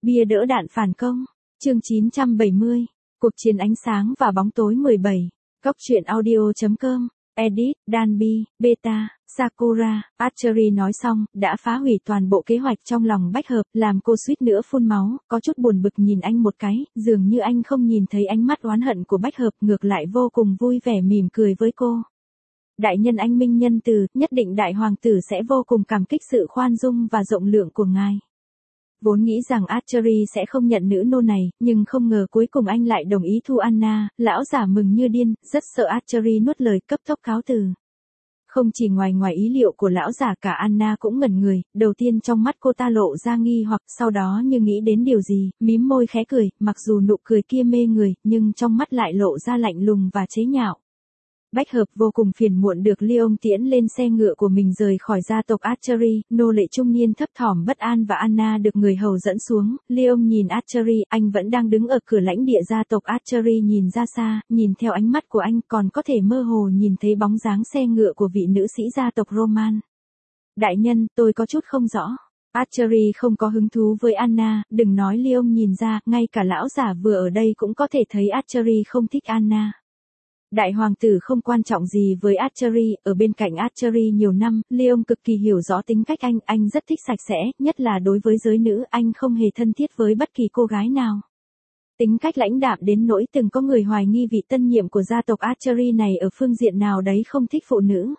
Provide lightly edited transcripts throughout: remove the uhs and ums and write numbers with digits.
Bia đỡ đạn phản công. Chương 970. Cuộc chiến ánh sáng và bóng tối 17. Góc truyện audio.com. Edit, Danby, Beta, Sakura. Archery nói xong, đã phá hủy toàn bộ kế hoạch trong lòng Bách Hợp, làm cô suýt nữa phun máu, có chút buồn bực nhìn anh một cái, dường như anh không nhìn thấy ánh mắt oán hận của Bách Hợp, ngược lại vô cùng vui vẻ mỉm cười với cô. Đại nhân anh minh nhân từ, nhất định đại hoàng tử sẽ vô cùng cảm kích sự khoan dung và rộng lượng của ngài. Vốn nghĩ rằng Archery sẽ không nhận nữ nô này, nhưng không ngờ cuối cùng anh lại đồng ý thu Anna, lão giả mừng như điên, rất sợ Archery nuốt lời cấp tốc cáo từ. Không chỉ ngoài ý liệu của lão giả, cả Anna cũng ngẩn người, đầu tiên trong mắt cô ta lộ ra nghi hoặc, sau đó như nghĩ đến điều gì, mím môi khẽ cười, mặc dù nụ cười kia mê người, nhưng trong mắt lại lộ ra lạnh lùng và chế nhạo. Bách Hợp vô cùng phiền muộn được Leon tiễn lên xe ngựa của mình rời khỏi gia tộc Archery, nô lệ trung niên thấp thỏm bất an và Anna được người hầu dẫn xuống. Leon nhìn Archery, anh vẫn đang đứng ở cửa lãnh địa gia tộc Archery nhìn ra xa, nhìn theo ánh mắt của anh còn có thể mơ hồ nhìn thấy bóng dáng xe ngựa của vị nữ sĩ gia tộc Roman. Đại nhân, tôi có chút không rõ. Archery không có hứng thú với Anna, đừng nói Leon nhìn ra, ngay cả lão giả vừa ở đây cũng có thể thấy Archery không thích Anna. Đại hoàng tử không quan trọng gì với Archery, ở bên cạnh Archery nhiều năm, Leon cực kỳ hiểu rõ tính cách anh rất thích sạch sẽ, nhất là đối với giới nữ, anh không hề thân thiết với bất kỳ cô gái nào. Tính cách lãnh đạm đến nỗi từng có người hoài nghi vị tân nhiệm của gia tộc Archery này ở phương diện nào đấy không thích phụ nữ.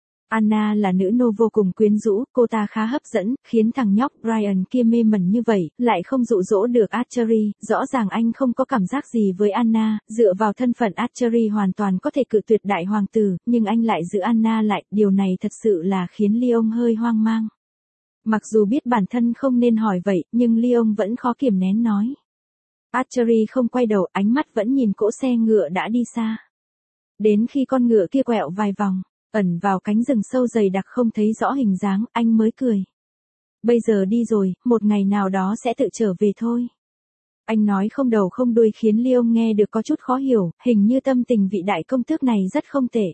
Anna là nữ nô vô cùng quyến rũ, cô ta khá hấp dẫn, khiến thằng nhóc Brian kia mê mẩn như vậy, lại không dụ dỗ được Archery, rõ ràng anh không có cảm giác gì với Anna, dựa vào thân phận Archery hoàn toàn có thể cự tuyệt đại hoàng tử, nhưng anh lại giữ Anna lại, điều này thật sự là khiến Leon hơi hoang mang. Mặc dù biết bản thân không nên hỏi vậy, nhưng Leon vẫn khó kiềm nén nói. Archery không quay đầu, ánh mắt vẫn nhìn cỗ xe ngựa đã đi xa. Đến khi con ngựa kia quẹo vài vòng, ẩn vào cánh rừng sâu dày đặc không thấy rõ hình dáng, anh mới cười. Bây giờ đi rồi, một ngày nào đó sẽ tự trở về thôi. Anh nói không đầu không đuôi khiến Leon nghe được có chút khó hiểu, hình như tâm tình vị đại công tước này rất không tệ.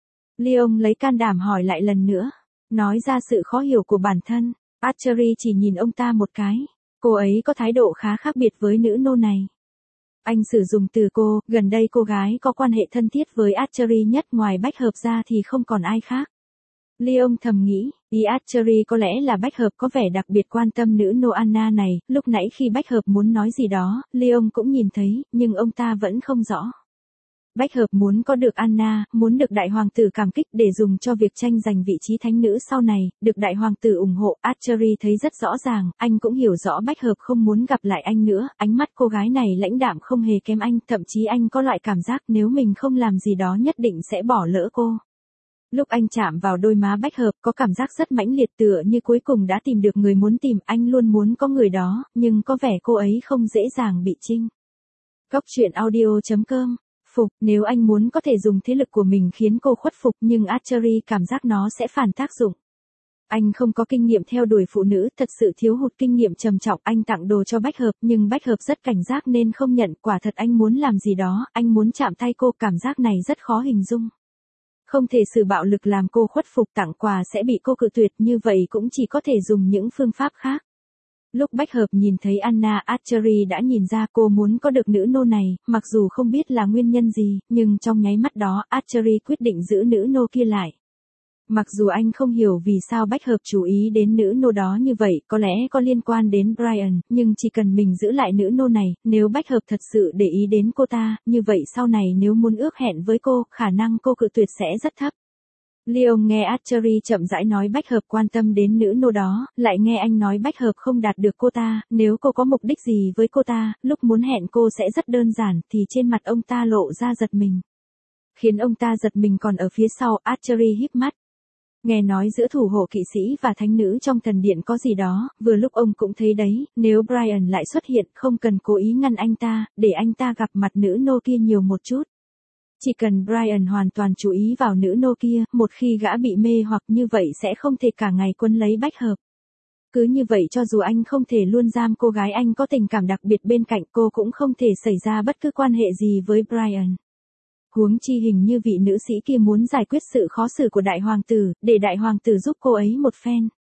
Leon lấy can đảm hỏi lại lần nữa, nói ra sự khó hiểu của bản thân. Archery chỉ nhìn ông ta một cái, cô ấy có thái độ khá khác biệt với nữ nô này. Anh sử dụng từ cô, gần đây cô gái có quan hệ thân thiết với Archery nhất ngoài Bách Hợp ra thì không còn ai khác. Leon thầm nghĩ, ý Archery có lẽ là Bách Hợp có vẻ đặc biệt quan tâm nữ nô Anna này, lúc nãy khi Bách Hợp muốn nói gì đó, Leon cũng nhìn thấy, nhưng ông ta vẫn không rõ. Bách Hợp muốn có được Anna, muốn được đại hoàng tử cảm kích để dùng cho việc tranh giành vị trí thánh nữ sau này, được đại hoàng tử ủng hộ. Archery thấy rất rõ ràng, anh cũng hiểu rõ Bách Hợp không muốn gặp lại anh nữa, ánh mắt cô gái này lãnh đạm không hề kém anh, thậm chí anh có loại cảm giác nếu mình không làm gì đó nhất định sẽ bỏ lỡ cô. Lúc anh chạm vào đôi má Bách Hợp có cảm giác rất mãnh liệt tựa như cuối cùng đã tìm được người muốn tìm, anh luôn muốn có người đó, nhưng có vẻ cô ấy không dễ dàng bị chinh. Góc truyện audio.com. Phục, nếu anh muốn có thể dùng thế lực của mình khiến cô khuất phục, nhưng Archery cảm giác nó sẽ phản tác dụng. Anh không có kinh nghiệm theo đuổi phụ nữ, thật sự thiếu hụt kinh nghiệm trầm trọng. Anh tặng đồ cho Bách Hợp, nhưng Bách Hợp rất cảnh giác nên không nhận. Quả thật anh muốn làm gì đó, anh muốn chạm tay cô, cảm giác này rất khó hình dung. Không thể sử bạo lực làm cô khuất phục, tặng quà sẽ bị cô cự tuyệt, như vậy cũng chỉ có thể dùng những phương pháp khác. Lúc Bách Hợp nhìn thấy Anna, Archery đã nhìn ra cô muốn có được nữ nô này, mặc dù không biết là nguyên nhân gì, nhưng trong nháy mắt đó, Archery quyết định giữ nữ nô kia lại. Mặc dù anh không hiểu vì sao Bách Hợp chú ý đến nữ nô đó như vậy, có lẽ có liên quan đến Brian, nhưng chỉ cần mình giữ lại nữ nô này, nếu Bách Hợp thật sự để ý đến cô ta, như vậy sau này nếu muốn ước hẹn với cô, khả năng cô cự tuyệt sẽ rất thấp. Leon nghe Archery chậm rãi nói Bách Hợp quan tâm đến nữ nô đó, lại nghe anh nói Bách Hợp không đạt được cô ta, nếu cô có mục đích gì với cô ta, lúc muốn hẹn cô sẽ rất đơn giản, thì trên mặt ông ta lộ ra giật mình. Khiến ông ta giật mình còn ở phía sau, Archery híp mắt. Nghe nói giữa thủ hộ kỵ sĩ và thánh nữ trong thần điện có gì đó, vừa lúc ông cũng thấy đấy, nếu Brian lại xuất hiện, không cần cố ý ngăn anh ta, để anh ta gặp mặt nữ nô kia nhiều một chút. Chỉ cần Brian hoàn toàn chú ý vào nữ nô kia, một khi gã bị mê hoặc như vậy sẽ không thể cả ngày quấn lấy Bách Hợp. Cứ như vậy cho dù anh không thể luôn giam cô gái anh có tình cảm đặc biệt bên cạnh cô cũng không thể xảy ra bất cứ quan hệ gì với Brian. Huống chi hình như vị nữ sĩ kia muốn giải quyết sự khó xử của đại hoàng tử, để đại hoàng tử giúp cô ấy một phen.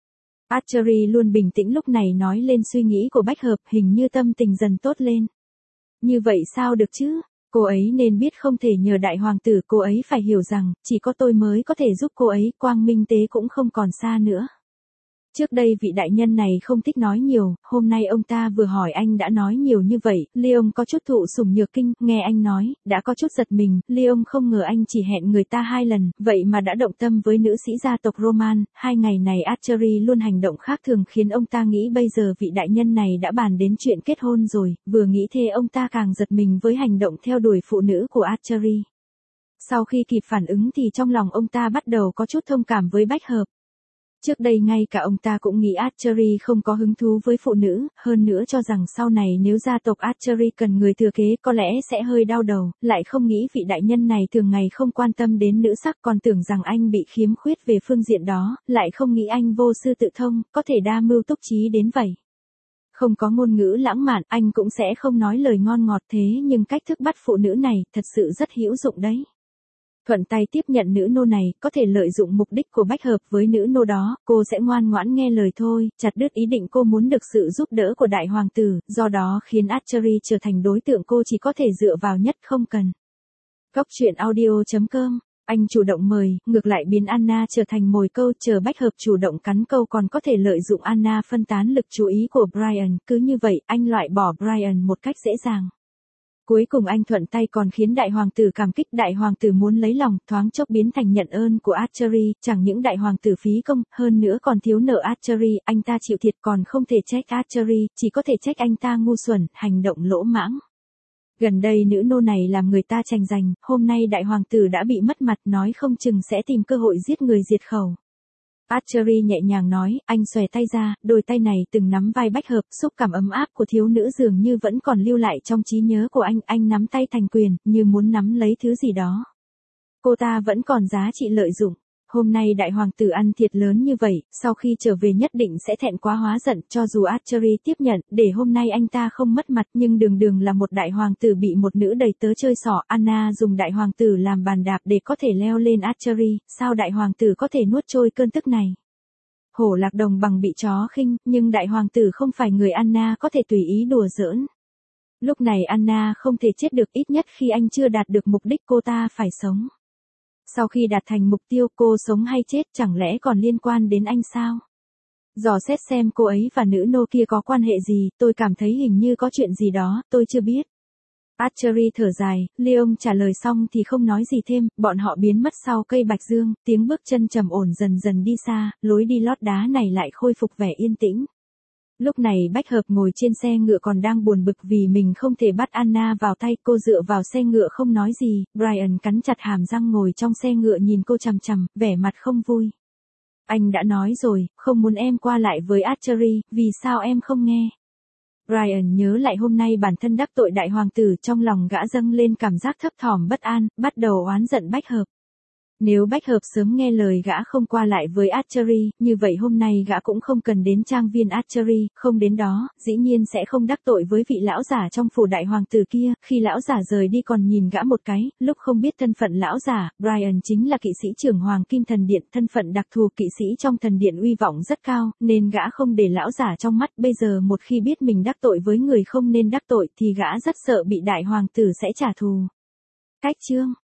Archery luôn bình tĩnh lúc này nói lên suy nghĩ của Bách Hợp, hình như tâm tình dần tốt lên. Như vậy sao được chứ? Cô ấy nên biết không thể nhờ đại hoàng tử, cô ấy phải hiểu rằng, chỉ có tôi mới có thể giúp cô ấy, quang minh tế cũng không còn xa nữa. Trước đây vị đại nhân này không thích nói nhiều, hôm nay ông ta vừa hỏi anh đã nói nhiều như vậy, Leon có chút thụ sủng nhược kinh, nghe anh nói, đã có chút giật mình, Leon không ngờ anh chỉ hẹn người ta 2 lần, vậy mà đã động tâm với nữ sĩ gia tộc Roman, 2 ngày này Archery luôn hành động khác thường khiến ông ta nghĩ bây giờ vị đại nhân này đã bàn đến chuyện kết hôn rồi, vừa nghĩ thế ông ta càng giật mình với hành động theo đuổi phụ nữ của Archery. Sau khi kịp phản ứng thì trong lòng ông ta bắt đầu có chút thông cảm với Bách Hợp. Trước đây ngay cả ông ta cũng nghĩ Archery không có hứng thú với phụ nữ, hơn nữa cho rằng sau này nếu gia tộc Archery cần người thừa kế có lẽ sẽ hơi đau đầu, lại không nghĩ vị đại nhân này thường ngày không quan tâm đến nữ sắc, còn tưởng rằng anh bị khiếm khuyết về phương diện đó, lại không nghĩ anh vô sư tự thông, có thể đa mưu túc trí đến vậy. Không có ngôn ngữ lãng mạn, anh cũng sẽ không nói lời ngon ngọt thế nhưng cách thức bắt phụ nữ này thật sự rất hữu dụng đấy. Thuận tay tiếp nhận nữ nô này, có thể lợi dụng mục đích của Bách Hợp với nữ nô đó, cô sẽ ngoan ngoãn nghe lời thôi, chặt đứt ý định cô muốn được sự giúp đỡ của đại hoàng tử, do đó khiến Archery trở thành đối tượng cô chỉ có thể dựa vào nhất không cần. Góc truyện audio.com, anh chủ động mời, ngược lại biến Anna trở thành mồi câu, chờ Bách Hợp chủ động cắn câu còn có thể lợi dụng Anna phân tán lực chú ý của Brian, cứ như vậy anh loại bỏ Brian một cách dễ dàng. Cuối cùng anh thuận tay còn khiến đại hoàng tử cảm kích, đại hoàng tử muốn lấy lòng, thoáng chốc biến thành nhận ơn của Archery, chẳng những đại hoàng tử phí công, hơn nữa còn thiếu nợ Archery, anh ta chịu thiệt còn không thể trách Archery, chỉ có thể trách anh ta ngu xuẩn, hành động lỗ mãng. Gần đây nữ nô này làm người ta tranh giành, hôm nay đại hoàng tử đã bị mất mặt, nói không chừng sẽ tìm cơ hội giết người diệt khẩu. Archery nhẹ nhàng nói, anh xòe tay ra, đôi tay này từng nắm vai Bách Hợp, xúc cảm ấm áp của thiếu nữ dường như vẫn còn lưu lại trong trí nhớ của anh nắm tay thành quyền, như muốn nắm lấy thứ gì đó. Cô ta vẫn còn giá trị lợi dụng. Hôm nay đại hoàng tử ăn thiệt lớn như vậy, sau khi trở về nhất định sẽ thẹn quá hóa giận, cho dù Archery tiếp nhận, để hôm nay anh ta không mất mặt, nhưng đường là một đại hoàng tử bị một nữ đầy tớ chơi xỏ, Anna dùng đại hoàng tử làm bàn đạp để có thể leo lên Archery, sao đại hoàng tử có thể nuốt trôi cơn tức này? Hổ lạc đồng bằng bị chó khinh, nhưng đại hoàng tử không phải người Anna có thể tùy ý đùa giỡn. Lúc này Anna không thể chết được, ít nhất khi anh chưa đạt được mục đích cô ta phải sống. Sau khi đạt thành mục tiêu, cô sống hay chết chẳng lẽ còn liên quan đến anh sao? Dò xét xem cô ấy và nữ nô kia có quan hệ gì, tôi cảm thấy hình như có chuyện gì đó, tôi chưa biết. Archery thở dài, Leon trả lời xong thì không nói gì thêm, bọn họ biến mất sau cây bạch dương, tiếng bước chân trầm ổn dần dần đi xa, lối đi lót đá này lại khôi phục vẻ yên tĩnh. Lúc này Bách Hợp ngồi trên xe ngựa còn đang buồn bực vì mình không thể bắt Anna vào tay, cô dựa vào xe ngựa không nói gì, Brian cắn chặt hàm răng ngồi trong xe ngựa nhìn cô chằm chằm, vẻ mặt không vui. Anh đã nói rồi, không muốn em qua lại với Archery, vì sao em không nghe? Brian nhớ lại hôm nay bản thân đắc tội đại hoàng tử, trong lòng gã dâng lên cảm giác thấp thỏm bất an, bắt đầu oán giận Bách Hợp. Nếu Bách Hợp sớm nghe lời gã không qua lại với Archery, như vậy hôm nay gã cũng không cần đến trang viên Archery, không đến đó, dĩ nhiên sẽ không đắc tội với vị lão giả trong phủ đại hoàng tử kia, khi lão giả rời đi còn nhìn gã một cái, lúc không biết thân phận lão giả, Brian chính là kỵ sĩ trưởng Hoàng Kim Thần Điện, thân phận đặc thù kỵ sĩ trong thần điện uy vọng rất cao, nên gã không để lão giả trong mắt, bây giờ một khi biết mình đắc tội với người không nên đắc tội thì gã rất sợ bị đại hoàng tử sẽ trả thù. Cách chương